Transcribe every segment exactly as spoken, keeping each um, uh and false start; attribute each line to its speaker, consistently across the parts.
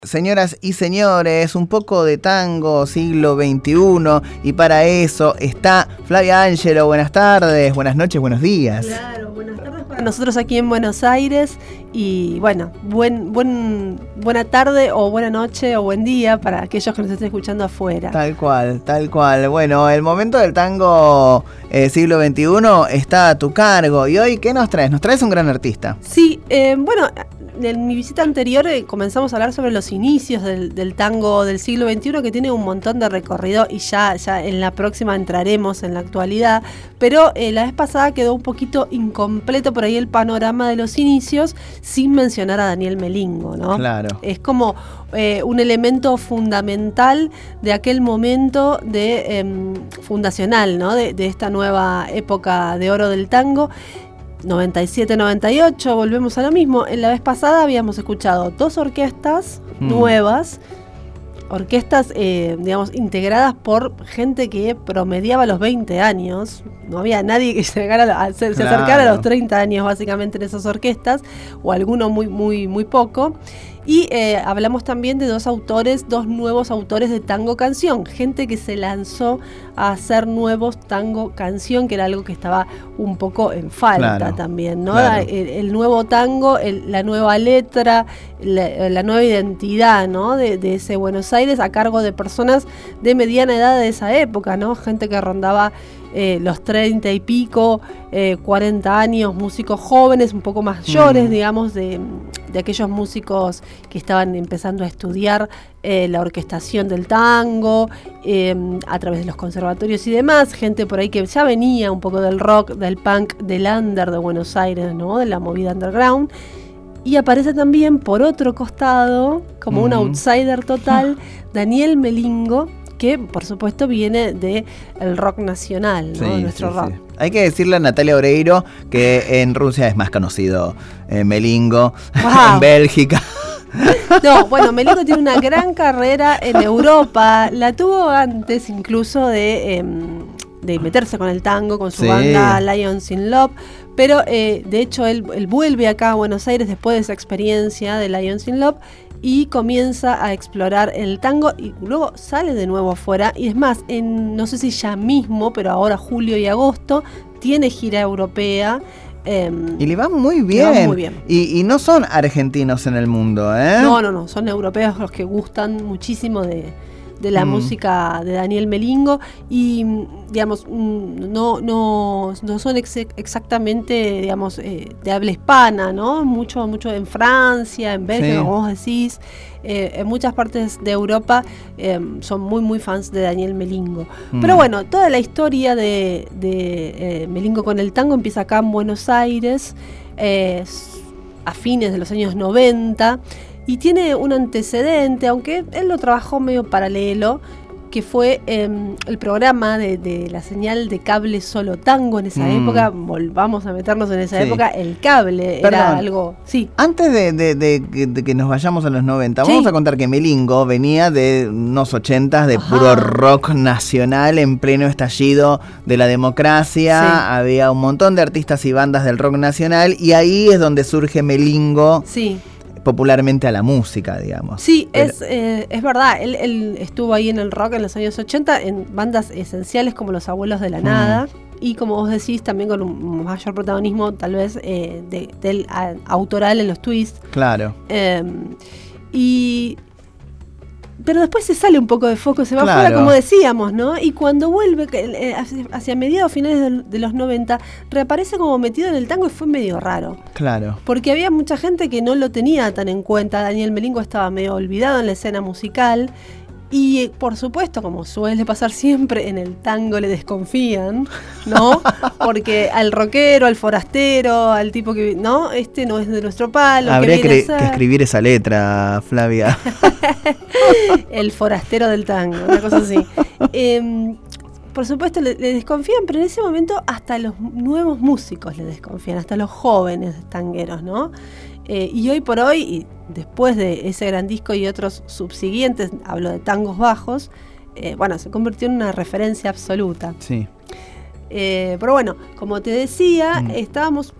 Speaker 1: Señoras y señores, un poco de tango siglo veintiuno, y para eso está Flavia Ángelo. Buenas tardes, buenas noches, buenos días.
Speaker 2: Claro, buenas tardes para nosotros aquí en Buenos Aires y bueno, buen, buen, buena tarde o buena noche o buen día para aquellos que nos estén escuchando afuera.
Speaker 1: Tal cual, tal cual. Bueno, el momento del tango eh, siglo veintiuno está a tu cargo. Y hoy, ¿qué nos traes? Nos traes un gran artista.
Speaker 2: Sí, eh, bueno... En mi visita anterior eh, comenzamos a hablar sobre los inicios del, del tango del siglo veintiuno, que tiene un montón de recorrido y ya, ya en la próxima entraremos en la actualidad, pero eh, la vez pasada quedó un poquito incompleto por ahí el panorama de los inicios sin mencionar a Daniel Melingo, ¿no?
Speaker 1: Claro.
Speaker 2: Es como eh, un elemento fundamental de aquel momento de eh, fundacional, ¿no? De, de esta nueva época de oro del tango. noventa y siete noventa y ocho, volvemos a lo mismo. En la vez pasada habíamos escuchado dos orquestas mm. nuevas, orquestas, eh, digamos, integradas por gente que promediaba los veinte años. No había nadie que llegara a, se, claro. se acercara a los treinta años, básicamente, en esas orquestas, o alguno muy, muy, muy poco. Y eh, hablamos también de dos autores, dos nuevos autores de tango canción, gente que se lanzó a hacer nuevos tango canción, que era algo que estaba un poco en falta claro, también, ¿no? Claro. El, el nuevo tango, el, la nueva letra, la, la nueva identidad, ¿no? De, de ese Buenos Aires a cargo de personas de mediana edad de esa época, ¿no? Gente que rondaba Eh, los treinta y pico, eh, cuarenta años, músicos jóvenes, un poco mayores, mm. digamos, de, de aquellos músicos que estaban empezando a estudiar eh, la orquestación del tango, eh, a través de los conservatorios y demás, gente por ahí que ya venía un poco del rock, del punk, del under de Buenos Aires, ¿no? De la movida underground. Y aparece también, por otro costado, como mm. un outsider total, Daniel Melingo, que por supuesto viene del rock nacional, ¿no? Sí, nuestro sí, rock. Sí.
Speaker 1: Hay que decirle a Natalia Oreiro que en Rusia es más conocido eh, Melingo, wow. En Bélgica.
Speaker 2: No, bueno, Melingo tiene una gran carrera en Europa, la tuvo antes incluso de, eh, de meterse con el tango, con su sí. banda Lions in Love, pero eh, de hecho él, él vuelve acá a Buenos Aires después de esa experiencia de Lions in Love y comienza a explorar el tango y luego sale de nuevo afuera. Y es más, en, no sé si ya mismo, pero ahora julio y agosto, tiene gira europea. Eh,
Speaker 1: y le va muy bien.
Speaker 2: Le va muy bien.
Speaker 1: Y, y no son argentinos en el mundo, ¿eh?
Speaker 2: No, no, no, son europeos los que gustan muchísimo de, de la mm. música de Daniel Melingo. Y, digamos, no, no, no son ex- exactamente, digamos, eh, de habla hispana, ¿no? Mucho, mucho en Francia, en Bélgica, sí. como vos decís. Eh, en muchas partes de Europa eh, son muy, muy fans de Daniel Melingo. Mm. Pero bueno, toda la historia de, de eh, Melingo con el tango empieza acá en Buenos Aires, eh, a fines de los años noventa, y tiene un antecedente, aunque él lo trabajó medio paralelo, que fue eh, el programa de, de la señal de cable Solo Tango en esa mm. época. Volvamos a meternos en esa sí. época. El cable Perdón, era algo... Sí.
Speaker 1: Antes de, de, de, de que nos vayamos a los noventa, sí. vamos a contar que Melingo venía de unos ochentas de Ajá. puro rock nacional en pleno estallido de la democracia. Sí. Había un montón de artistas y bandas del rock nacional y ahí es donde surge Melingo. Sí. Popularmente a la música, digamos.
Speaker 2: Sí, Pero, es, eh, es verdad, él, él estuvo ahí en el rock en los años ochenta, en bandas esenciales como Los Abuelos de la mm. Nada, y como vos decís, también con un mayor protagonismo tal vez eh, de, del a, autoral en los twists.
Speaker 1: Claro.
Speaker 2: Eh, y... Pero después se sale un poco de foco, se va
Speaker 1: claro.
Speaker 2: afuera, como decíamos, ¿no? Y cuando vuelve, eh, hacia, hacia mediados, finales de, de los noventa, reaparece como metido en el tango y fue medio raro.
Speaker 1: Claro.
Speaker 2: Porque había mucha gente que no lo tenía tan en cuenta. Daniel Melingo estaba medio olvidado en la escena musical. Y, por supuesto, como suele pasar siempre, en el tango le desconfían, ¿no? Porque al rockero, al forastero, al tipo que, ¿no? Este no es de nuestro palo.
Speaker 1: Habría que, que escribir esa letra, Flavia.
Speaker 2: El forastero del tango, una cosa así. Eh, por supuesto, le, le desconfían, pero en ese momento hasta los nuevos músicos le desconfían, hasta los jóvenes tangueros, ¿no? Eh, y hoy por hoy, y después de ese gran disco y otros subsiguientes, hablo de tangos bajos, eh, bueno, se convirtió en una referencia absoluta.
Speaker 1: Sí.
Speaker 2: Eh, pero bueno, como te decía, mm. estábamos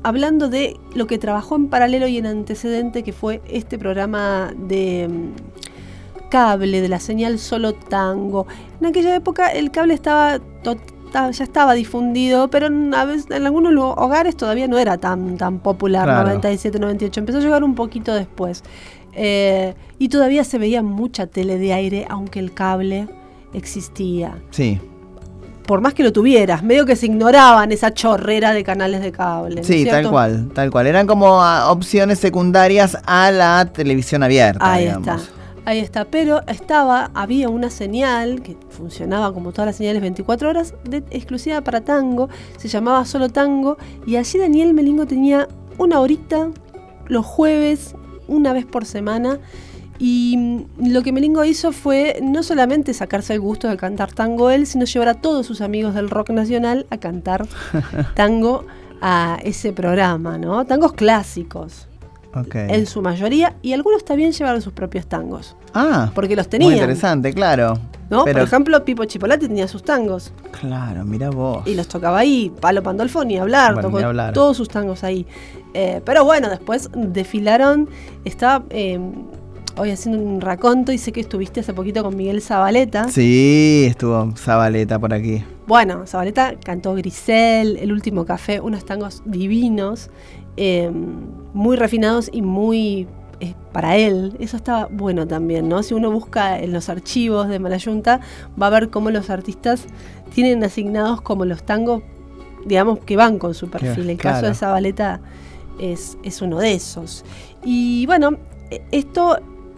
Speaker 2: hablando de lo que trabajó en paralelo y en antecedente, que fue este programa de um, cable, de la señal Solo Tango. En aquella época el cable estaba total, ya estaba difundido, pero en, a veces, en algunos hogares todavía no era tan, tan popular, claro. noventa y siete, noventa y ocho, empezó a llegar un poquito después. Eh, y todavía se veía mucha tele de aire, aunque el cable existía.
Speaker 1: Sí.
Speaker 2: Por más que lo tuvieras, medio que se ignoraban esa chorrera de canales de cable, ¿no?
Speaker 1: Sí, tal cual, tal cual. Eran como uh, opciones secundarias a la televisión abierta,
Speaker 2: Ahí
Speaker 1: digamos.
Speaker 2: está, ahí está. Pero estaba, había una señal que funcionaba como todas las señales veinticuatro horas, de, exclusiva para tango, se llamaba Solo Tango, y allí Daniel Melingo tenía una horita los jueves, una vez por semana. Y lo que Melingo hizo fue no solamente sacarse el gusto de cantar tango él, sino llevar a todos sus amigos del rock nacional a cantar tango a ese programa, ¿no? Tangos clásicos, okay. En su mayoría, y algunos también llevaron sus propios tangos.
Speaker 1: Ah,
Speaker 2: porque los tenían.
Speaker 1: Muy interesante, claro.
Speaker 2: ¿No?
Speaker 1: Pero...
Speaker 2: Por ejemplo, Pipo Chipolati tenía sus tangos.
Speaker 1: Claro, mira vos.
Speaker 2: Y los tocaba ahí, Palo Pandolfo ni hablar, bueno, tocó ni hablar. Todos sus tangos ahí. Eh, pero bueno, después desfilaron, estaba... Eh, hoy haciendo un raconto y sé que estuviste hace poquito con Miguel Zabaleta.
Speaker 1: Sí, estuvo Zabaleta por aquí.
Speaker 2: Bueno, Zabaleta cantó Grisel, El Último Café, unos tangos divinos, eh, muy refinados y muy eh, para él. Eso está bueno también, ¿no? Si uno busca en los archivos de Malayunta, va a ver cómo los artistas tienen asignados como los tangos, digamos, que van con su perfil. El claro. caso de Zabaleta es, es uno de esos. Y bueno, esto...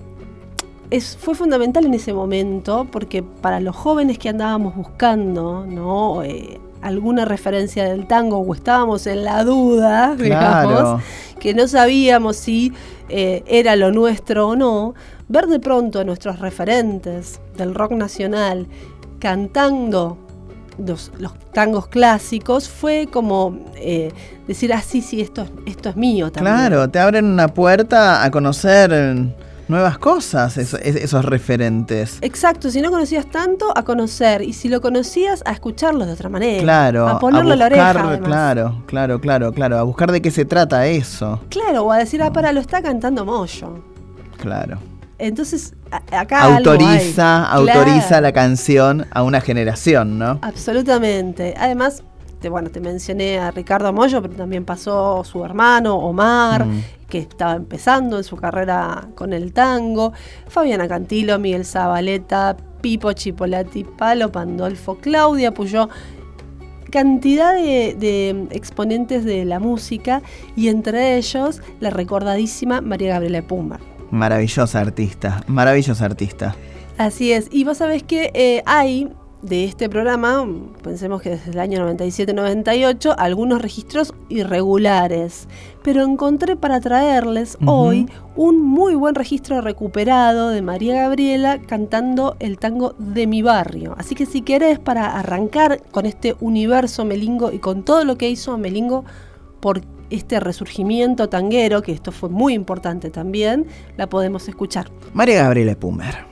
Speaker 2: Es, fue fundamental en ese momento porque para los jóvenes que andábamos buscando, ¿no? Eh, alguna referencia del tango o estábamos en la duda,
Speaker 1: claro.
Speaker 2: digamos, que no sabíamos si eh, era lo nuestro o no, ver de pronto a nuestros referentes del rock nacional cantando los, los tangos clásicos fue como eh, decir, ah, sí, sí, esto, esto es mío también.
Speaker 1: Claro, te abren una puerta a conocer... nuevas cosas, esos, esos referentes.
Speaker 2: Exacto, si no conocías tanto, a conocer. Y si lo conocías, a escucharlos de otra manera.
Speaker 1: Claro.
Speaker 2: A ponerlo a, buscar, a la oreja, además.
Speaker 1: Claro, claro, claro, claro. A buscar de qué se trata eso.
Speaker 2: Claro, o a decir, ah, para, lo está cantando Moyo.
Speaker 1: Claro.
Speaker 2: Entonces, a, acá
Speaker 1: autoriza,
Speaker 2: algo hay.
Speaker 1: autoriza
Speaker 2: claro.
Speaker 1: la canción a una generación, ¿no?
Speaker 2: Absolutamente. Además, te, bueno, te mencioné a Ricardo Mollo, pero también pasó su hermano, Omar, mm. que estaba empezando en su carrera con el tango, Fabiana Cantilo, Miguel Zabaleta, Pipo Chipolati, Palo Pandolfo, Claudia Puyó, cantidad de, de exponentes de la música, y entre ellos la recordadísima María Gabriela Epumber.
Speaker 1: Maravillosa artista, maravillosa artista.
Speaker 2: Así es, y vos sabés que eh, hay... de este programa, pensemos que desde el año noventa y siete noventa y ocho, algunos registros irregulares, pero encontré para traerles uh-huh. hoy un muy buen registro recuperado de María Gabriela cantando el tango de mi barrio. Así que si querés, para arrancar con este universo Melingo y con todo lo que hizo Melingo por este resurgimiento tanguero, que esto fue muy importante también, la podemos escuchar.
Speaker 1: María Gabriela Epumber.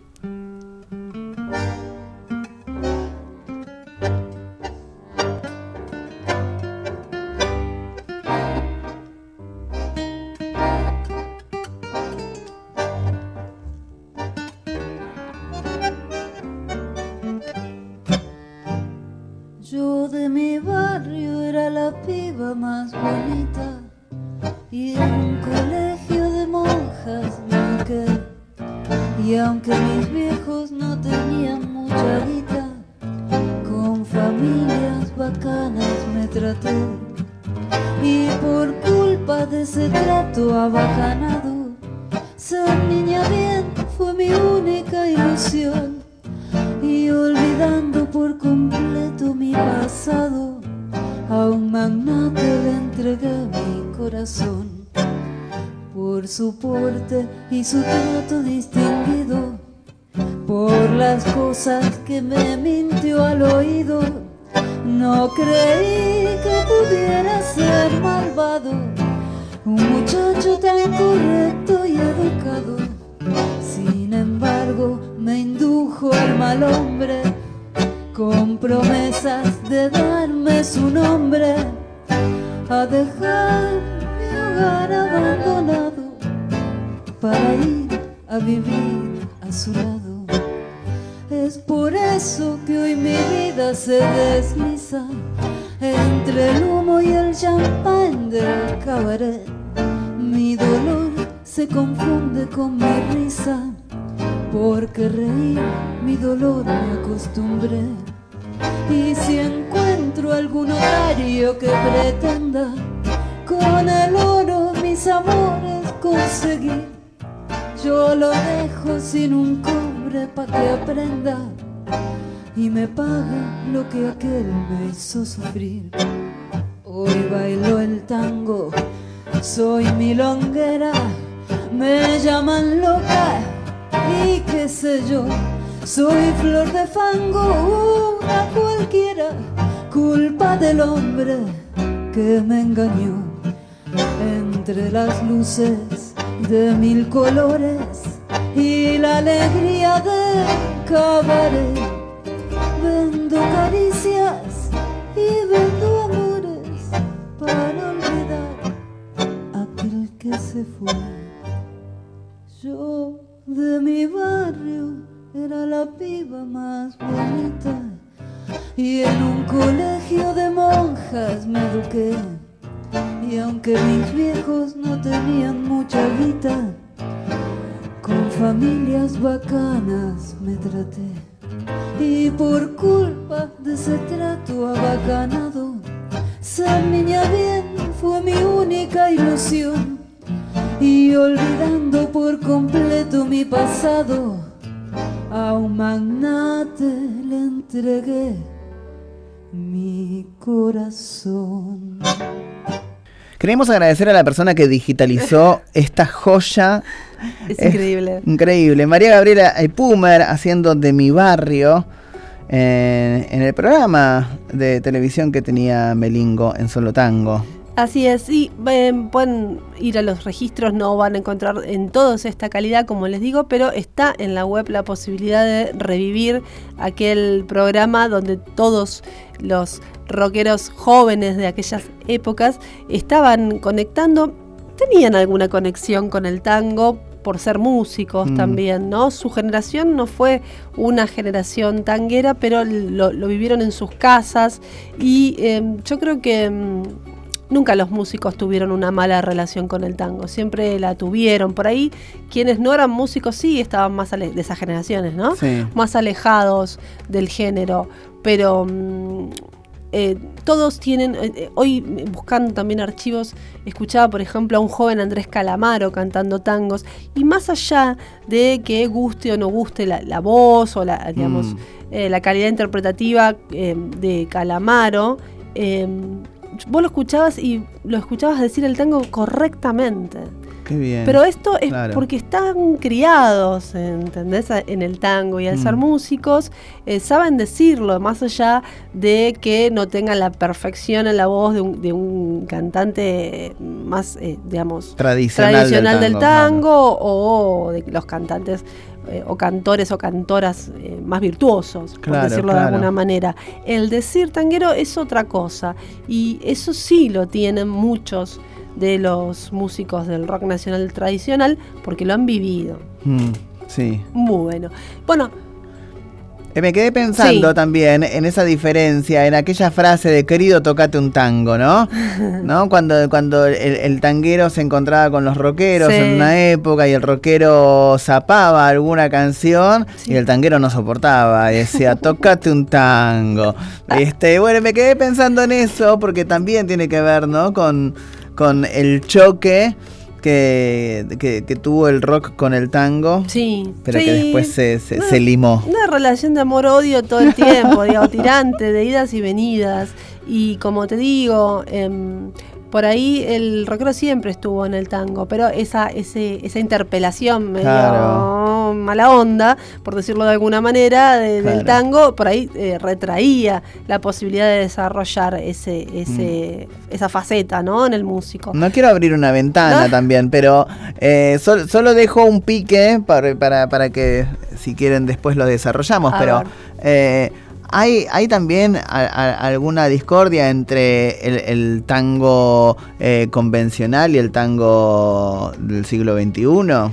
Speaker 3: Yo de mi barrio era la piba más bonita y en un colegio de monjas me quedé. Y aunque mis viejos no tenían mucha guita, con familias bacanas me traté. Y por culpa de ese trato abacanado, ser niña bien fue mi única ilusión. Y olvidando por completo mi pasado, a un magnate le entregué mi corazón. Por su porte y su trato distinguido, por las cosas que me mintió al oído, no creí que pudiera ser malvado, un muchacho tan correcto y educado. Sin embargo, me indujo al mal hombre, con promesas de darme su nombre. a dejar mi hogar abandonado para ir a vivir a su lado. Es por eso que hoy mi vida se desliza entre el humo y el champán del cabaret. Mi dolor se confunde con mi risa, porque reír mi dolor me acostumbré. Y si encuentro algún otario que pretenda con el oro mis amores conseguir, yo lo dejo sin un cobre pa' que aprenda y me pague lo que aquel me hizo sufrir. Hoy bailo el tango, soy milonguera, me llaman loca y qué sé yo, soy flor de fango, una cualquiera, culpa del hombre que me engañó. Entre las luces de mil colores y la alegría del cabaret, vendo caricias y vendo amores para olvidar aquel que se fue. Yo de mi barrio era la piba más bonita y en un colegio de monjas me eduqué. Y aunque mis viejos no tenían mucha guita, con familias bacanas me traté. Y por culpa de ese trato abacanado, ser niña bien fue mi única ilusión. Y olvidando por completo mi pasado, a un magnate le entregué mi corazón.
Speaker 1: Queremos agradecer a la persona que digitalizó esta joya.
Speaker 2: Es, es increíble.
Speaker 1: Increíble. María Gabriela Pumer haciendo De mi barrio eh, en el programa de televisión que tenía Melingo en Solo Tango.
Speaker 2: Así es, y eh, pueden ir a los registros, no van a encontrar en todos esta calidad, como les digo, pero está en la web la posibilidad de revivir aquel programa donde todos los rockeros jóvenes de aquellas épocas estaban conectando, tenían alguna conexión con el tango por ser músicos mm. también, ¿no? Su generación no fue una generación tanguera, pero lo, lo vivieron en sus casas y eh, yo creo que mm, nunca los músicos tuvieron una mala relación con el tango, siempre la tuvieron. Por ahí, quienes no eran músicos sí estaban más ale- de esas generaciones, ¿no?
Speaker 1: Sí.
Speaker 2: Más alejados del género, pero mmm, eh, todos tienen, eh, hoy buscando también archivos, escuchaba por ejemplo a un joven Andrés Calamaro cantando tangos, y más allá de que guste o no guste la, la voz o la, digamos, mm. eh, la calidad interpretativa eh, de Calamaro, eh, vos lo escuchabas y lo escuchabas decir el tango correctamente.
Speaker 1: Qué bien.
Speaker 2: Pero esto es
Speaker 1: claro.
Speaker 2: porque están criados, ¿entendés? En el tango, y al mm. ser músicos eh, saben decirlo, más allá de que no tengan la perfección en la voz de un, de un cantante más, eh, digamos,
Speaker 1: tradicional,
Speaker 2: tradicional del tango, del tango
Speaker 1: claro.
Speaker 2: o de los cantantes eh, o cantores o cantoras eh, más virtuosos,
Speaker 1: claro,
Speaker 2: por decirlo
Speaker 1: claro.
Speaker 2: de alguna manera. El decir tanguero es otra cosa, y eso sí lo tienen muchos de los músicos del rock nacional tradicional, porque lo han vivido.
Speaker 1: Mm, sí.
Speaker 2: Bueno, bueno.
Speaker 1: Eh, me quedé pensando
Speaker 2: sí.
Speaker 1: también en esa diferencia, en aquella frase de querido tocate un tango, ¿no? ¿No? Cuando, cuando el, el tanguero se encontraba con los rockeros sí. en una época y el rockero zapaba alguna canción sí. y el tanguero no soportaba y decía, tocate un tango. Este, bueno, me quedé pensando en eso porque también tiene que ver, ¿no? Con con el choque que, que, que tuvo el rock con el tango,
Speaker 2: sí,
Speaker 1: pero
Speaker 2: sí.
Speaker 1: que después se, se,
Speaker 2: una,
Speaker 1: se limó.
Speaker 2: Una relación de amor-odio todo el tiempo, digamos, tirante, de idas y venidas. Y como te digo, eh, por ahí el rockero siempre estuvo en el tango, pero esa, ese, esa interpelación medio claro. mala onda, por decirlo de alguna manera, de, claro. del tango, por ahí eh, retraía la posibilidad de desarrollar ese, ese, mm. esa faceta, ¿no? En el músico.
Speaker 1: No quiero abrir una ventana ¿no? también, pero eh, sol, solo dejo un pique para, para, para que si quieren después lo desarrollamos, A pero eh, ¿Hay, hay también a, a, alguna discordia entre el, el tango eh, convencional y el tango del siglo veintiuno?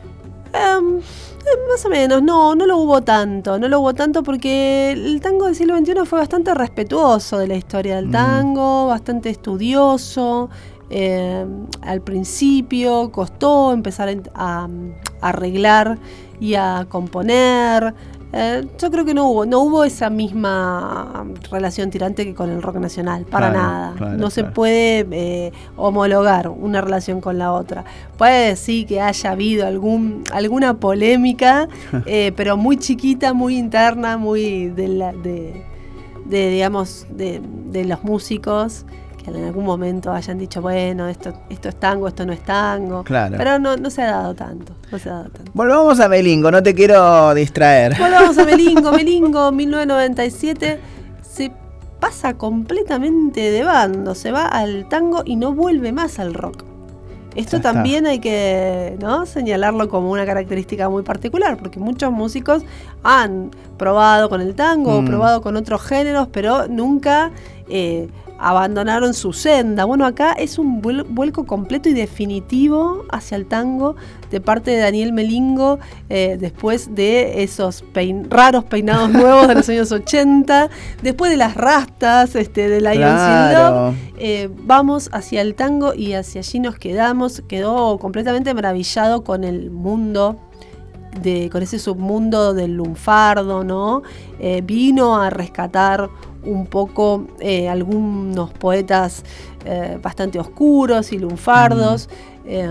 Speaker 2: Um, más o menos, no, no lo hubo tanto, no lo hubo tanto porque el tango del siglo veintiuno fue bastante respetuoso de la historia del tango, mm. bastante estudioso. Eh, al principio costó empezar a, a arreglar y a componer. Eh, yo creo que no hubo, no hubo esa misma relación tirante que con el rock nacional, para
Speaker 1: claro,
Speaker 2: nada.
Speaker 1: Claro,
Speaker 2: no
Speaker 1: claro.
Speaker 2: se puede eh, homologar una relación con la otra. Puede decir que haya habido algún alguna polémica, eh, pero muy chiquita, muy interna, muy de, la, de, de digamos, de, de los músicos. En algún momento hayan dicho, bueno, esto, esto es tango, esto no es tango.
Speaker 1: Claro.
Speaker 2: Pero no, no se ha dado tanto, no se ha dado tanto.
Speaker 1: Volvamos a Melingo, no te quiero distraer.
Speaker 2: Volvamos a Melingo. Melingo, mil novecientos noventa y siete, se pasa completamente de bando, se va al tango y no vuelve más al rock. Esto también hay que, ¿no?, señalarlo como una característica muy particular, porque muchos músicos han probado con el tango, mm. probado con otros géneros, pero nunca eh, abandonaron su senda. Bueno, acá es un vuelco completo y definitivo hacia el tango de parte de Daniel Melingo, eh, después de esos pein- raros peinados nuevos de los años ochenta, después de las rastas, este, de Lions
Speaker 1: claro.
Speaker 2: in Love, eh, vamos hacia el tango y hacia allí nos quedamos. Quedó completamente maravillado con el mundo, de, con ese submundo del lunfardo, ¿no? Eh, vino a rescatar un poco eh, algunos poetas eh, bastante oscuros y lunfardos, mm. eh,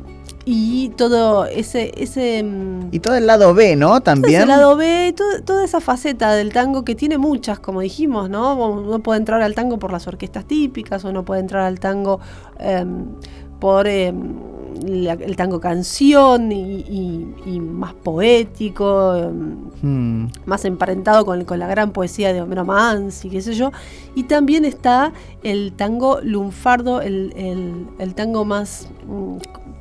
Speaker 2: y todo ese, ese...
Speaker 1: Y todo el lado B, ¿no? También.
Speaker 2: Todo ese lado B, todo, toda esa faceta del tango que tiene muchas, como dijimos, ¿no? Uno puede entrar al tango por las orquestas típicas, uno puede entrar al tango eh, por... Eh, La, el tango canción y, y, y más poético, hmm. más emparentado con, con la gran poesía de Homero Manzi, qué sé yo. Y también está el tango lunfardo, el, el, el tango más... No,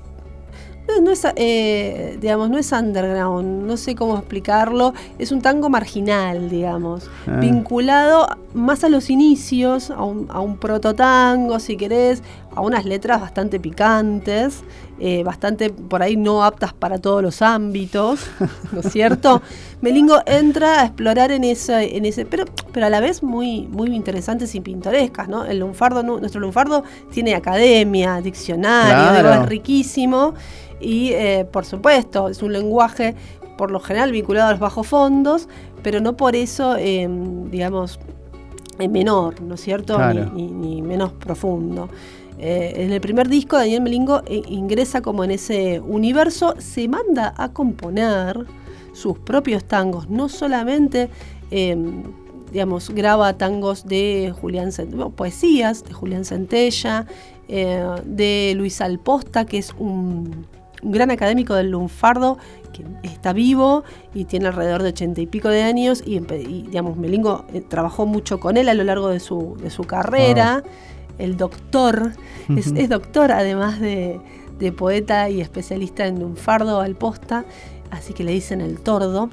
Speaker 2: no es, eh, digamos, no es underground, no sé cómo explicarlo, es un tango marginal, digamos, ah. vinculado más a los inicios, a un, a un prototango, si querés, a unas letras bastante picantes, eh, bastante por ahí no aptas para todos los ámbitos, ¿no es cierto? Melingo entra a explorar en ese, en ese, pero, pero a la vez muy, muy interesantes y pintorescas, ¿no? El lunfardo, nuestro lunfardo tiene academia, diccionario,
Speaker 1: claro.
Speaker 2: digo, es riquísimo. Y eh, por supuesto, es un lenguaje por lo general vinculado a los bajos fondos, pero no por eso, eh, digamos, eh, menor, ¿no es cierto?
Speaker 1: Claro.
Speaker 2: Ni, ni, ni menos profundo. Eh, en el primer disco, Daniel Melingo eh, ingresa como en ese universo, se manda a componer sus propios tangos, no solamente... Eh, digamos, graba tangos de Julián Centella, poesías de Julián Centella, eh, de Luis Alposta, que es un, un gran académico del lunfardo, que está vivo y tiene alrededor de ochenta y pico de años, y, y digamos, Melingo eh, trabajó mucho con él a lo largo de su, de su carrera. Wow. El doctor, uh-huh. es, es doctor además de, de poeta y especialista en lunfardo, Alposta, así que le dicen el tordo.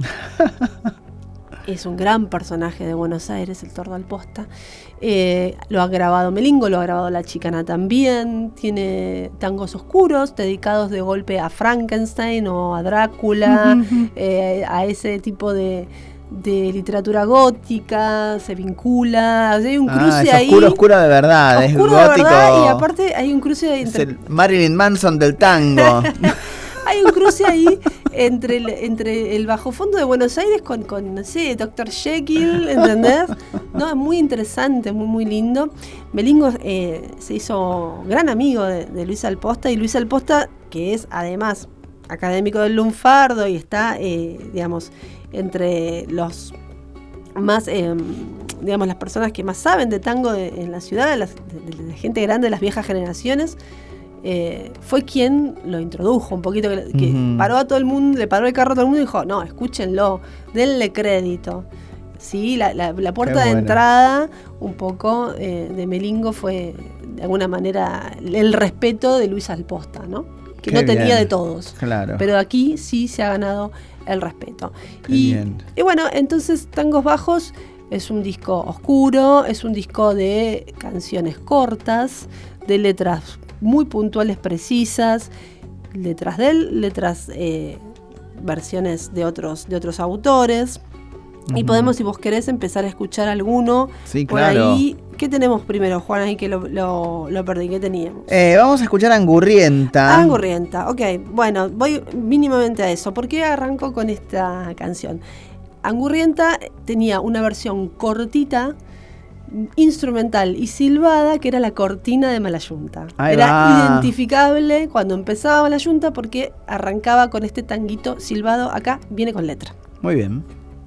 Speaker 2: Es un gran personaje de Buenos Aires, el tordo Alposta. Eh, lo ha grabado Melingo, lo ha grabado La Chicana también. Tiene tangos oscuros dedicados de golpe a Frankenstein o a Drácula, eh, a ese tipo de, de literatura gótica, se vincula. O sea, hay un cruce ah, es
Speaker 1: ahí. Oscuro, oscuro de verdad,
Speaker 2: oscuro
Speaker 1: es gótico.
Speaker 2: De verdad, y aparte hay un cruce entre...
Speaker 1: Es el Marilyn Manson del tango.
Speaker 2: Hay un cruce ahí entre el, entre el bajo fondo de Buenos Aires con, con no sé, doctor Jekyll, ¿entendés? No, es muy interesante, muy, muy lindo. Melingo eh, se hizo gran amigo de, de Luis Alposta, y Luis Alposta, que es además académico del lunfardo y está, eh, digamos, entre los más, eh, digamos, las personas que más saben de tango de, en la ciudad, de la, de, de la gente grande, de las viejas generaciones. Eh, fue quien lo introdujo un poquito, que, que uh-huh. paró a todo el mundo, le paró el carro a todo el mundo y dijo, no, escúchenlo, denle crédito. Sí, la, la, la puerta de entrada un poco eh, de Melingo fue de alguna manera el respeto de Luis Alposta, ¿no? Que Qué no tenía bien. De todos,
Speaker 1: claro.
Speaker 2: Pero aquí sí se ha ganado el respeto. Y, y bueno, entonces Tangos Bajos Es un disco oscuro, es un disco de canciones cortas, de letras muy puntuales, precisas, letras de él, letras, eh, versiones de otros, de otros autores. Uh-huh. Y podemos, si vos querés, empezar a escuchar alguno.
Speaker 1: Sí,
Speaker 2: por
Speaker 1: claro.
Speaker 2: ahí. ¿Qué tenemos primero, Juan? Ahí que lo, lo, lo perdí. ¿Qué teníamos?
Speaker 1: Eh, vamos a escuchar Angurrienta.
Speaker 2: Angurrienta, ok. Bueno, voy mínimamente a eso. ¿Por qué arranco con esta canción? Angurrienta tenía una versión cortita, instrumental y silbada, que era la cortina de Malayunta.
Speaker 1: Ahí
Speaker 2: era
Speaker 1: va.
Speaker 2: identificable cuando empezaba Malayunta porque arrancaba con este tanguito silbado. Acá viene con letra.
Speaker 1: Muy bien.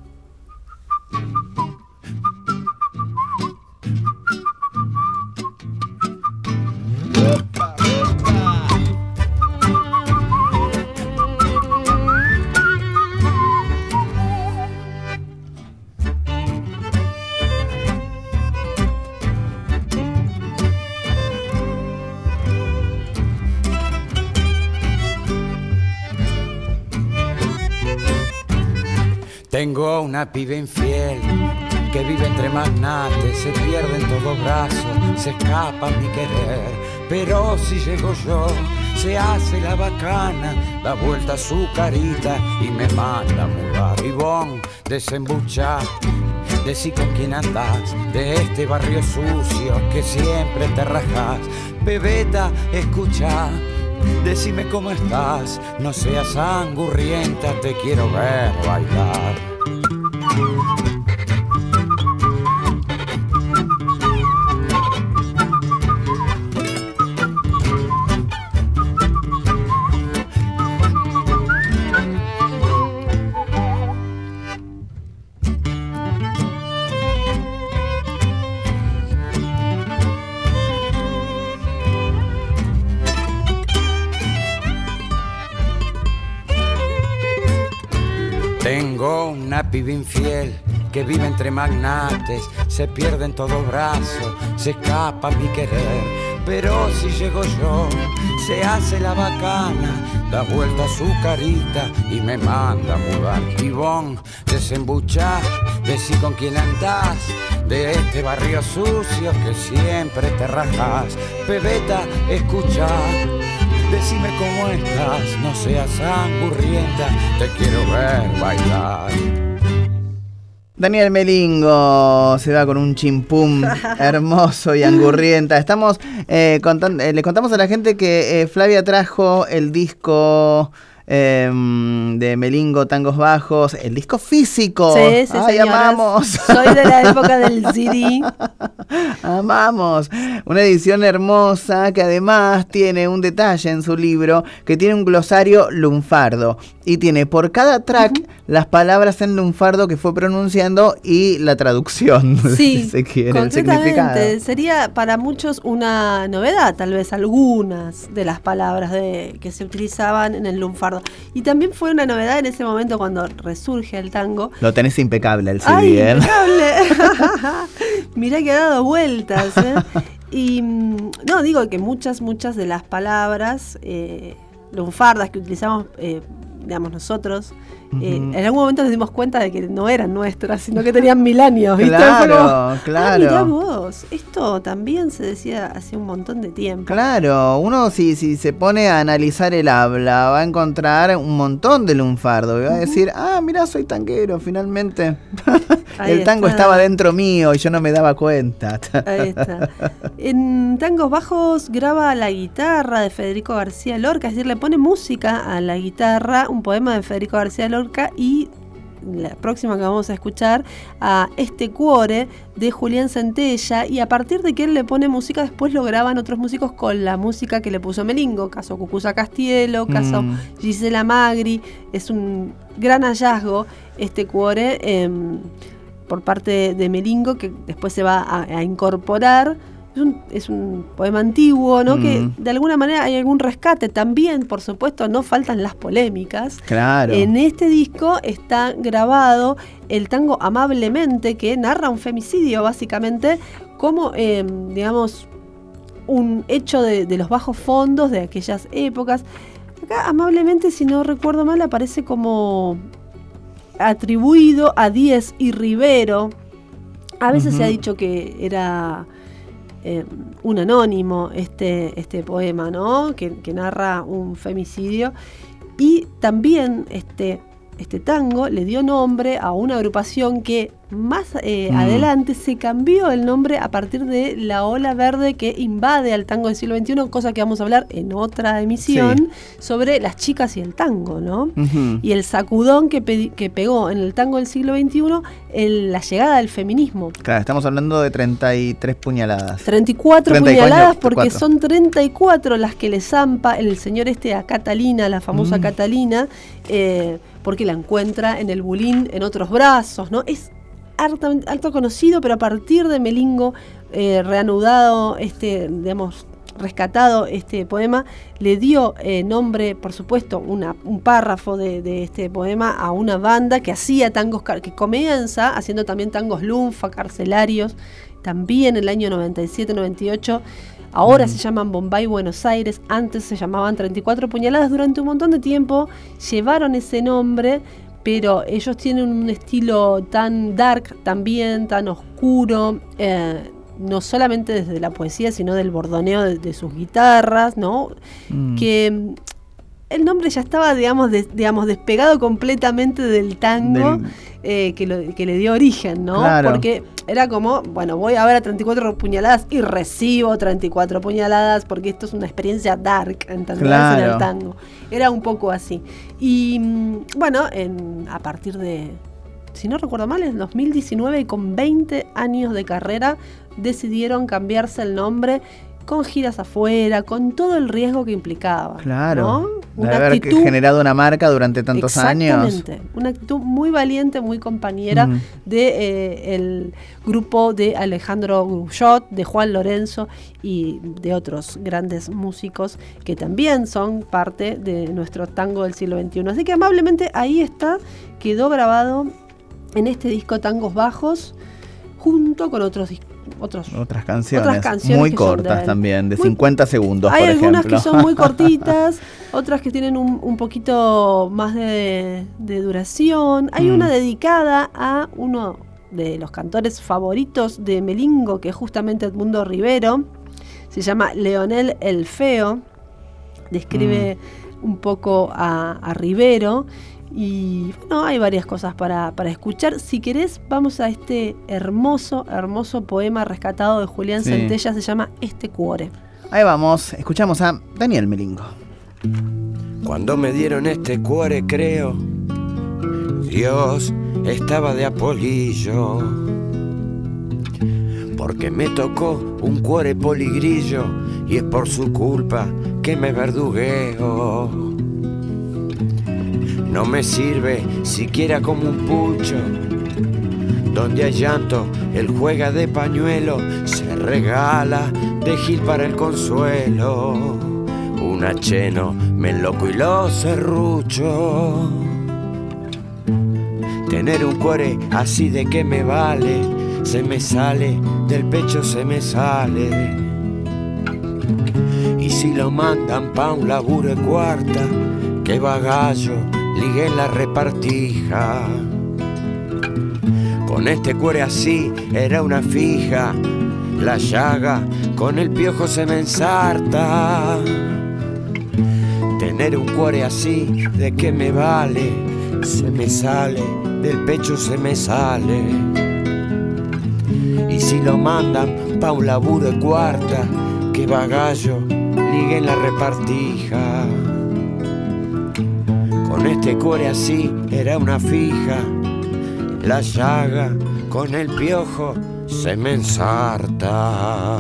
Speaker 4: Tengo una piba infiel que vive entre magnates, se pierde en todo brazo, se escapa mi querer. Pero si llego yo, se hace la bacana, da vuelta a su carita y me manda a mudar. Ivón, desembucha, decí con quién andás, de este barrio sucio que siempre te rajás. Bebeta, escucha, decime cómo estás, no seas angurrienta, te quiero ver bailar. Tengo una piba infiel que vive entre magnates, se pierde en todo brazo, se escapa mi querer. Pero si llego yo, se hace la bacana, da vuelta a su carita y me manda a mudar. Ivón, desembuchá, decí con quién andás, de este barrio sucio que siempre te rajás. Bebeta, escuchá, decime cómo estás, no seas angurrienta, te quiero ver bailar.
Speaker 1: Daniel Melingo se va con un chimpum hermoso y angurrienta. Estamos eh, contando, eh, le contamos a la gente que eh, Flavia trajo el disco eh, de Melingo, Tangos Bajos, el disco físico.
Speaker 2: Sí, sí,
Speaker 1: ¡ay,
Speaker 2: señoras.
Speaker 1: amamos!
Speaker 2: Soy de la época del C D.
Speaker 1: Amamos. Una edición hermosa que además tiene un detalle en su libro, que tiene un glosario lunfardo y tiene por cada track uh-huh. las palabras en lunfardo que fue pronunciando y la traducción,
Speaker 2: sí,
Speaker 1: si se quiere, el significado.
Speaker 2: Sería para muchos una novedad, tal vez algunas de las palabras de, que se utilizaban en el lunfardo. Y también fue una novedad en ese momento cuando resurge el tango.
Speaker 1: Lo tenés impecable el C D,
Speaker 2: ¡ay,
Speaker 1: ¿eh?
Speaker 2: impecable! Mirá que ha dado vueltas, ¿eh? Y no, digo que muchas, muchas de las palabras eh, lunfardas que utilizamos, eh, digamos, nosotros, eh, uh-huh. en algún momento nos dimos cuenta de que no eran nuestras, sino que tenían mil años, ¿viste?
Speaker 1: Claro,
Speaker 2: como,
Speaker 1: claro.
Speaker 2: Ah, mirá vos, esto también se decía hace un montón de tiempo.
Speaker 1: Claro, uno si, si se pone a analizar el habla, va a encontrar un montón de lunfardo y va uh-huh. a decir, ah, mirá, soy tanguero, finalmente. El tango
Speaker 2: está.
Speaker 1: Estaba dentro mío y yo no me daba cuenta.
Speaker 2: Ahí está. En Tangos Bajos graba la guitarra de Federico García Lorca, es decir, le pone música a la guitarra, un poema de Federico García Lorca, y la próxima que vamos a escuchar a Este Cuore de Julián Centella, y a partir de que él le pone música después lo graban otros músicos con la música que le puso Melingo, caso Cucuza Castielo, caso mm. Gisela Magri. Es un gran hallazgo Este Cuore eh, por parte de Melingo, que después se va a, a incorporar. Es un, es un poema antiguo, ¿no? Mm. Que de alguna manera hay algún rescate. También, por supuesto, no faltan las polémicas.
Speaker 1: Claro.
Speaker 2: En este disco está grabado el tango Amablemente, que narra un femicidio, básicamente, como, eh, digamos, un hecho de, de los bajos fondos de aquellas épocas. Acá, Amablemente, si no recuerdo mal, aparece como atribuido a Díez y Rivero. A veces
Speaker 1: uh-huh.
Speaker 2: se ha dicho que era eh, un anónimo este, este poema, ¿no? Que, que narra un femicidio. Y también este, este tango le dio nombre a una agrupación que más eh, mm. adelante se cambió el nombre a partir de la ola verde que invade al tango del siglo veintiuno, cosa que vamos a hablar en otra emisión, sí. sobre las chicas y el tango, ¿no? Uh-huh. Y el sacudón que, pe- que pegó en el tango del siglo veintiuno el, la llegada del feminismo.
Speaker 1: Claro, estamos hablando de treinta y tres puñaladas.
Speaker 2: treinta y cuatro puñaladas porque son treinta y cuatro las que le zampa el señor este a Catalina, la famosa mm. Catalina, eh, porque la encuentra en el bulín en otros brazos, ¿no? Es Harto, harto conocido, pero a partir de Melingo, eh, reanudado, este, digamos, rescatado este poema, le dio eh, nombre, por supuesto, una, un párrafo de, de este poema a una banda que hacía tangos, que comienza haciendo también tangos lunfa, carcelarios, también en el año noventa y siete noventa y ocho. Ahora mm. se llaman Bombay Buenos Aires, antes se llamaban treinta y cuatro puñaladas. Durante un montón de tiempo llevaron ese nombre, pero ellos tienen un estilo tan dark también, tan oscuro, eh, no solamente desde la poesía, sino del bordoneo de, de sus guitarras, ¿no? Mm. Que el nombre ya estaba, digamos, de, digamos despegado completamente del tango del... Eh, que, lo, que le dio origen, ¿no?
Speaker 1: Claro.
Speaker 2: Porque era como, bueno, voy a ver a treinta y cuatro puñaladas y recibo treinta y cuatro puñaladas porque esto es una experiencia dark, ¿entendés? Claro. En el tango. Era un poco así. Y bueno, en, a partir de, si no recuerdo mal, en dos mil diecinueve, con veinte años de carrera, decidieron cambiarse el nombre, con giras afuera, con todo el riesgo que implicaba.
Speaker 1: Claro.
Speaker 2: ¿no?
Speaker 1: Una de haber actitud, generado una marca durante tantos
Speaker 2: exactamente,
Speaker 1: años.
Speaker 2: Exactamente. Una actitud muy valiente, muy compañera mm. de eh, el grupo de Alejandro Grouchot, de Juan Lorenzo y de otros grandes músicos que también son parte de nuestro tango del siglo veintiuno. Así que amablemente ahí está, quedó grabado en este disco Tangos Bajos, junto con otros discos. Otros,
Speaker 1: otras canciones,
Speaker 2: otras canciones
Speaker 1: muy cortas de también, de muy, cincuenta segundos,
Speaker 2: hay
Speaker 1: por ejemplo.
Speaker 2: Hay algunas que son muy cortitas, otras que tienen un, un poquito más de, de duración. Hay mm. una dedicada a uno de los cantores favoritos de Melingo, que es justamente Edmundo Rivero. Se llama Leonel el Feo. Describe mm. un poco a, a Rivero. Y bueno, hay varias cosas para, para escuchar. Si querés, vamos a este hermoso, hermoso poema rescatado de Julián sí. Centella. Se llama Este Cuore.
Speaker 1: Ahí vamos, escuchamos a Daniel Melingo.
Speaker 4: Cuando me dieron este cuore, creo, Dios estaba de apolillo, porque me tocó un cuore poligrillo y es por su culpa que me verdugueo. No me sirve siquiera como un pucho, donde hay llanto, él juega de pañuelo, se regala de gil para el consuelo. Un acheno, me enloco y lo serrucho. Tener un cuore así de que me vale, se me sale, del pecho se me sale. Y si lo mandan pa' un laburo de cuarta, que bagallo, ligué en la repartija. Con este cuore así era una fija, la llaga con el piojo se me ensarta. Tener un cuore así, ¿de qué me vale? Se me sale, del pecho se me sale. Y si lo mandan pa' un laburo de cuarta, que bagallo, ligué en la repartija. Con este cuore así era una fija, la llaga con el piojo se me ensarta.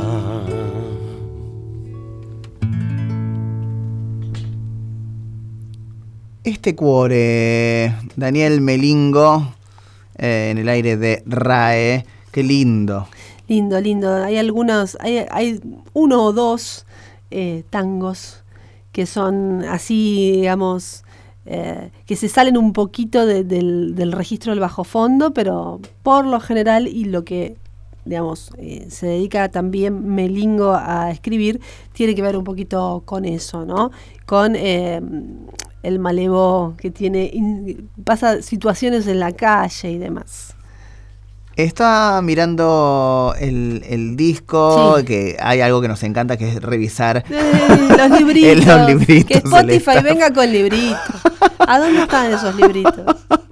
Speaker 1: Este cuore, Daniel Melingo, eh, en el aire de R A E, qué lindo.
Speaker 2: Lindo, lindo. Hay algunos, hay, hay uno o dos eh, tangos que son así, digamos, Eh, que se salen un poquito de, del, del registro del bajo fondo, pero por lo general, y lo que digamos eh, se dedica también Melingo a escribir, tiene que ver un poquito con eso, ¿no? Con eh, el malevo que tiene, in, pasa situaciones en la calle y demás.
Speaker 1: Estaba mirando el, el disco,
Speaker 2: Sí.
Speaker 1: que hay algo que nos encanta, que es revisar
Speaker 2: Eh, los libritos.
Speaker 1: los libritos
Speaker 2: Que
Speaker 1: del
Speaker 2: Spotify
Speaker 1: staff.
Speaker 2: venga con libritos. ¿A dónde están esos libritos?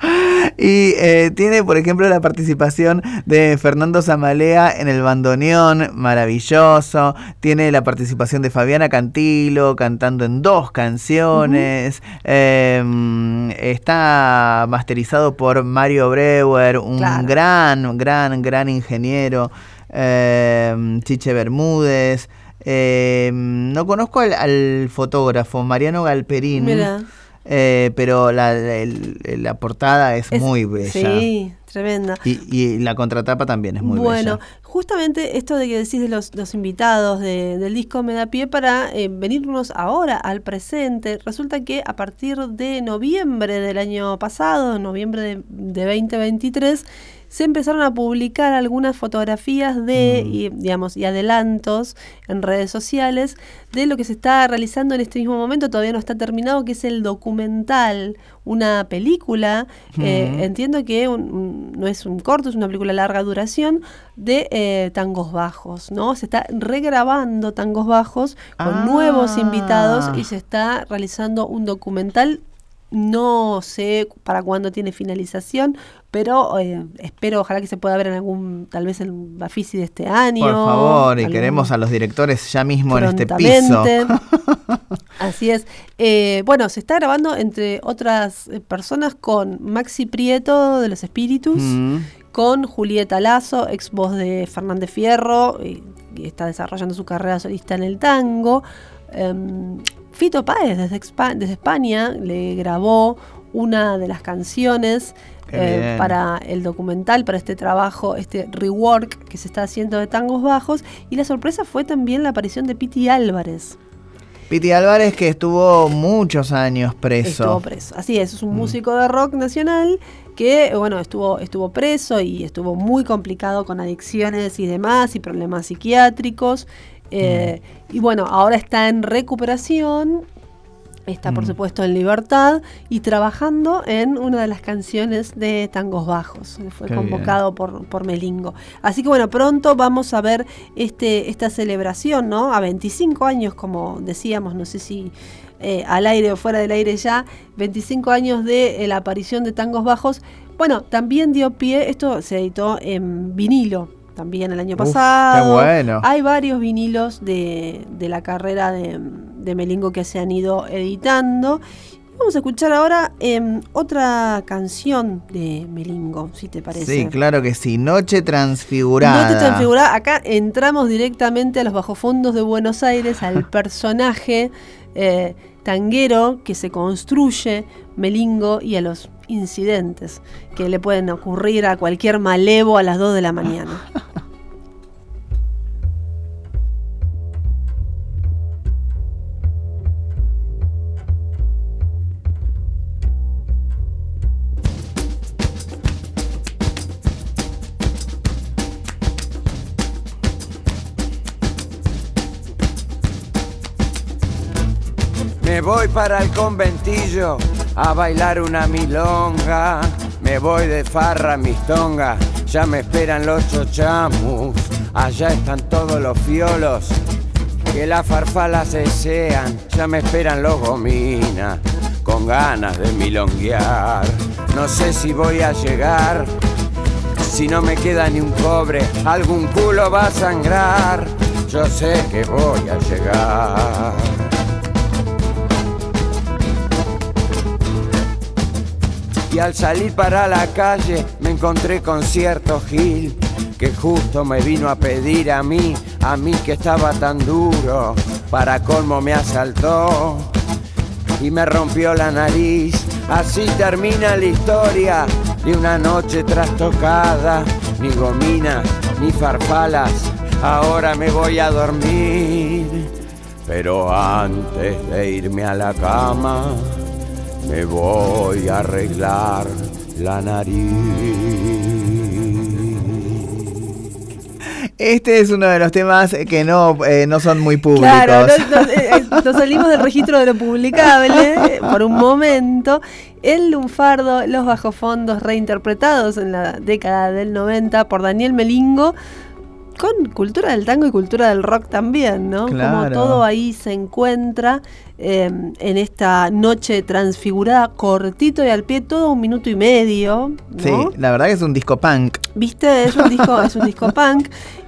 Speaker 1: Y eh, tiene, por ejemplo, la participación de Fernando Zamalea en el bandoneón, maravilloso. Tiene la participación de Fabiana Cantilo cantando en dos canciones. Uh-huh. eh, está masterizado por Mario Breuer, un claro. gran, gran, gran ingeniero. Eh, Chiche Bermúdez. Eh, no conozco al, al fotógrafo, Mariano Galperín.
Speaker 2: Mira.
Speaker 1: Eh, pero la, la, la portada es, es muy bella.
Speaker 2: Sí, tremenda.
Speaker 1: Y, y la contratapa también es muy
Speaker 2: bueno,
Speaker 1: bella.
Speaker 2: Bueno, justamente esto de que decís de los, los invitados de, del disco me da pie para eh, venirnos ahora al presente. Resulta que a partir de noviembre del año pasado, noviembre de, de veinte veintitrés, se empezaron a publicar algunas fotografías de, mm. y, digamos, y adelantos en redes sociales de lo que se está realizando en este mismo momento, todavía no está terminado, que es el documental, una película, mm. eh, entiendo que un, un, no es un corto, es una película de larga duración, de eh, tangos bajos, ¿no? Se está regrabando tangos bajos con ah. nuevos invitados y se está realizando un documental. No sé para cuándo tiene finalización, pero eh, espero, ojalá que se pueda ver en algún, tal vez en un Bafisi de este año.
Speaker 1: Por favor, y queremos a los directores ya mismo en este piso.
Speaker 2: Así es. Eh, bueno, se está grabando, entre otras personas, con Maxi Prieto de Los Espíritus, mm. con Julieta Lazo, ex voz de Fernández Fierro, y, y está desarrollando su carrera solista en el tango. Um, Fito Páez desde, Expa- desde España le grabó una de las canciones eh, para el documental, para este trabajo, este rework que se está haciendo de tangos bajos, y la sorpresa fue también la aparición de Piti Álvarez.
Speaker 1: Piti Álvarez, que estuvo muchos años preso.
Speaker 2: Estuvo preso, así es, es un mm. músico de rock nacional que, bueno, estuvo, estuvo preso y estuvo muy complicado con adicciones y demás, y problemas psiquiátricos. Eh, mm. Y bueno, ahora está en recuperación, está por mm. supuesto en libertad y trabajando en una de las canciones de Tangos Bajos. Fue Qué convocado por, por Melingo. Así que bueno, pronto vamos a ver este esta celebración, ¿no? A veinticinco años, como decíamos, no sé si eh, al aire o fuera del aire ya, veinticinco años de eh, la aparición de Tangos Bajos. Bueno, también dio pie, esto se editó en vinilo. También el año Uf, pasado.
Speaker 1: Qué bueno.
Speaker 2: Hay varios vinilos de, de la carrera de, de Melingo que se han ido editando. Vamos a escuchar ahora eh, otra canción de Melingo, si te parece.
Speaker 1: Sí, claro que sí. Noche Transfigurada.
Speaker 2: Noche Transfigurada. Acá entramos directamente a los bajofondos de Buenos Aires, al personaje eh, tanguero que se construye Melingo y a los incidentes que le pueden ocurrir a cualquier malevo a las dos de la mañana.
Speaker 4: Me voy para el conventillo a bailar una milonga. Me voy de farra, mis tongas, ya me esperan los chochamus. Allá están todos los fiolos que las farfalas desean. Ya me esperan los gominas con ganas de milonguear. No sé si voy a llegar, si no me queda ni un cobre, algún culo va a sangrar. Yo sé que voy a llegar. Y al salir para la calle me encontré con cierto Gil que justo me vino a pedir a mí, a mí que estaba tan duro, para colmo me asaltó y me rompió la nariz. Así termina la historia de una noche trastocada, ni gominas, ni farfalas, ahora me voy a dormir. Pero antes de irme a la cama, me voy a arreglar la nariz.
Speaker 1: Este es uno de los temas que no, eh, no son muy públicos.
Speaker 2: Claro, nos, nos, eh, nos salimos del registro de lo publicable eh, por un momento. El lunfardo, los bajofondos reinterpretados en la década del noventa por Daniel Melingo, con cultura del tango y cultura del rock también, ¿no?
Speaker 1: Claro.
Speaker 2: Como todo ahí se encuentra eh, en esta noche transfigurada, cortito y al pie, todo un minuto y medio, ¿no?
Speaker 1: Sí, la verdad que es un disco punk.
Speaker 2: ¿Viste? Es un disco, es un disco punk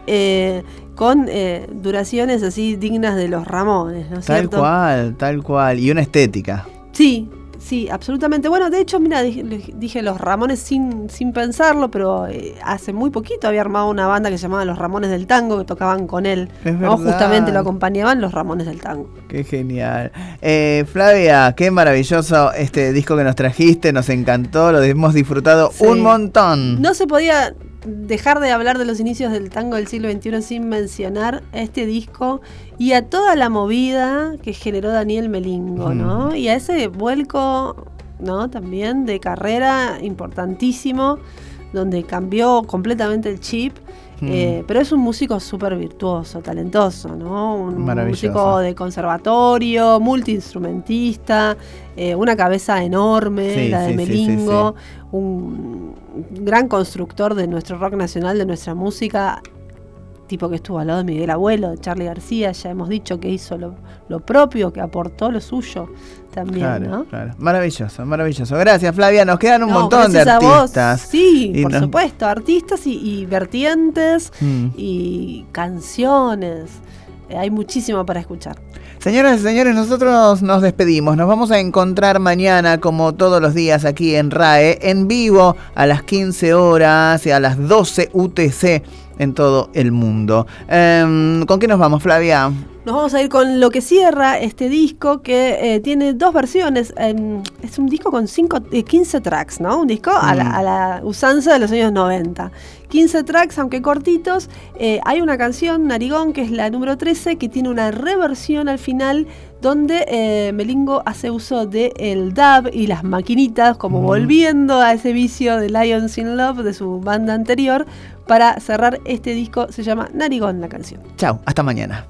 Speaker 2: eh, con eh, duraciones así dignas de los Ramones, ¿no es
Speaker 1: Tal
Speaker 2: cierto?
Speaker 1: cual, tal cual. Y una estética.
Speaker 2: Sí. Sí, absolutamente. Bueno, de hecho, mira, dije, dije Los Ramones sin, sin pensarlo, pero eh, hace muy poquito había armado una banda que se llamaba Los Ramones del Tango, que tocaban con él.
Speaker 1: Es
Speaker 2: ¿no?
Speaker 1: verdad.
Speaker 2: Justamente lo acompañaban Los Ramones del Tango.
Speaker 1: Qué genial. Eh, Flavia, qué maravilloso este disco que nos trajiste, nos encantó, lo hemos disfrutado
Speaker 2: Sí.
Speaker 1: un montón.
Speaker 2: No se podía dejar de hablar de los inicios del tango del siglo veintiuno sin mencionar a este disco y a toda la movida que generó Daniel Melingo, ¿no?
Speaker 1: Mm.
Speaker 2: Y a ese vuelco, ¿no? También de carrera importantísimo, donde cambió completamente el chip.
Speaker 1: Mm.
Speaker 2: Eh, pero es un músico súper virtuoso, talentoso, ¿no? Un
Speaker 1: Maravilloso.
Speaker 2: músico de conservatorio, multiinstrumentista, eh, una cabeza enorme,
Speaker 1: Sí,
Speaker 2: la de
Speaker 1: sí, sí,
Speaker 2: Melingo,
Speaker 1: sí, sí.
Speaker 2: un gran constructor de nuestro rock nacional, de nuestra música, tipo que estuvo al lado de Miguel Abuelo, de Charly García, ya hemos dicho que hizo lo, lo propio, que aportó lo suyo también,
Speaker 1: Claro,
Speaker 2: ¿no?
Speaker 1: claro. Maravilloso, maravilloso. Gracias, Flavia. Nos quedan un
Speaker 2: No,
Speaker 1: montón de
Speaker 2: gracias a vos.
Speaker 1: artistas.
Speaker 2: Sí,
Speaker 1: Y
Speaker 2: por
Speaker 1: nos-
Speaker 2: supuesto, artistas y, y vertientes
Speaker 1: Mm.
Speaker 2: y canciones. Eh, hay muchísimo para escuchar.
Speaker 1: Señoras y señores, nosotros nos despedimos. Nos vamos a encontrar mañana, como todos los días, aquí en R A E, en vivo, a las quince horas y a las doce U T C en todo el mundo. Eh, ¿Con qué nos vamos, Flavia?
Speaker 2: Nos vamos a ir con lo que cierra este disco, que eh, tiene dos versiones. Eh, es un disco con cinco, eh, quince tracks, ¿no? Un disco a, la,
Speaker 1: Mm.
Speaker 2: a la usanza de los años noventa. quince tracks, aunque cortitos. Eh, hay una canción, Narigón, que es la número trece, que tiene una reversión al final, donde eh, Melingo hace uso del dub y las maquinitas, como
Speaker 1: Mm.
Speaker 2: volviendo a ese vicio de Lions in Love de su banda anterior, para cerrar este disco. Se llama Narigón la canción.
Speaker 1: Chau, hasta mañana.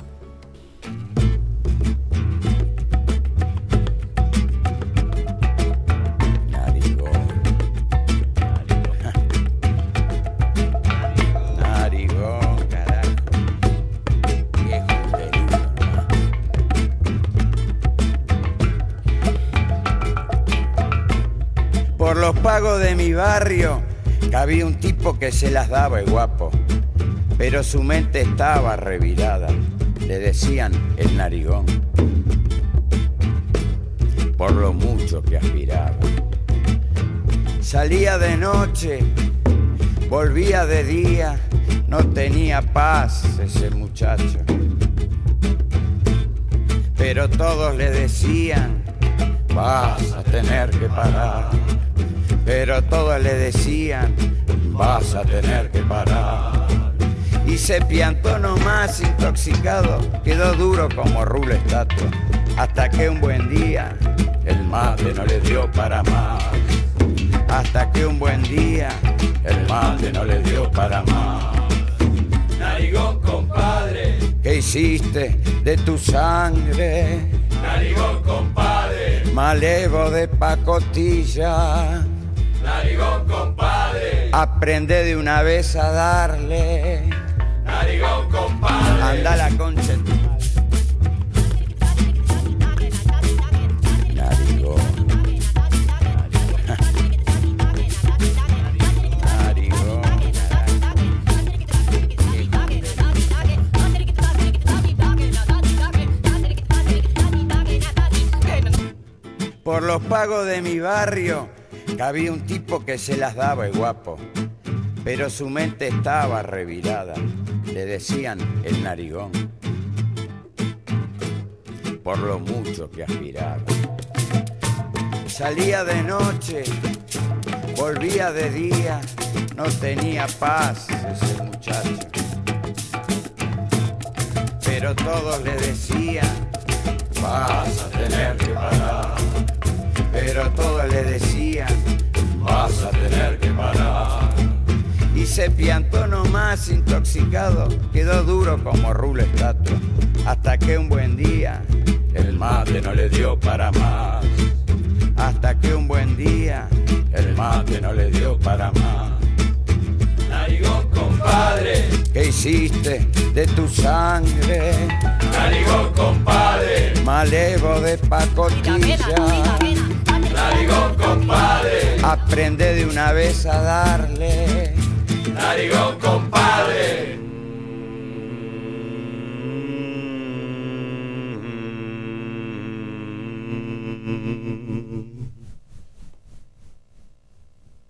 Speaker 4: Narigón, narigón, narigón, carajo, viejo peludo nomás. Por los pagos de mi barrio cabía un tipo que se las daba el guapo, pero su mente estaba revirada, le decían el narigón, por lo mucho que aspiraba. Salía de noche, volvía de día, no tenía paz ese muchacho. Pero todos le decían, vas a tener que parar. Pero todos le decían, vas a tener que parar. Y se piantó nomás intoxicado, quedó duro como rulo estatua, hasta que un buen día el mate no le dio para más. Hasta que un buen día el mate no le dio para más. Narigón, compadre, ¿qué hiciste de tu sangre? Narigón, compadre, malevo de pacotilla. Narigón, compadre, aprende de una vez a darle. Narigón, compadre, anda la concha de tu madre. Narigón, narigón, por los pagos de mi barrio había un tipo que se las daba el guapo, pero su mente estaba revirada, le decían el narigón, por lo mucho que aspiraba. Salía de noche, volvía de día, no tenía paz ese muchacho. Pero todos le decían, vas a tener que parar. Pero todos le decían, vas a tener que parar. Y se piantó nomás intoxicado, quedó duro como rulo estatua, hasta que un buen día el mate no le dio para más. hasta que un buen día el mate no le dio para más.
Speaker 5: Narigón, compadre,
Speaker 4: ¿qué hiciste de tu sangre?
Speaker 5: narigón, compadre,
Speaker 4: Malevo de pacotilla.
Speaker 5: narigón, compadre,
Speaker 4: Aprende de una vez a darle.
Speaker 5: narigón, compadre.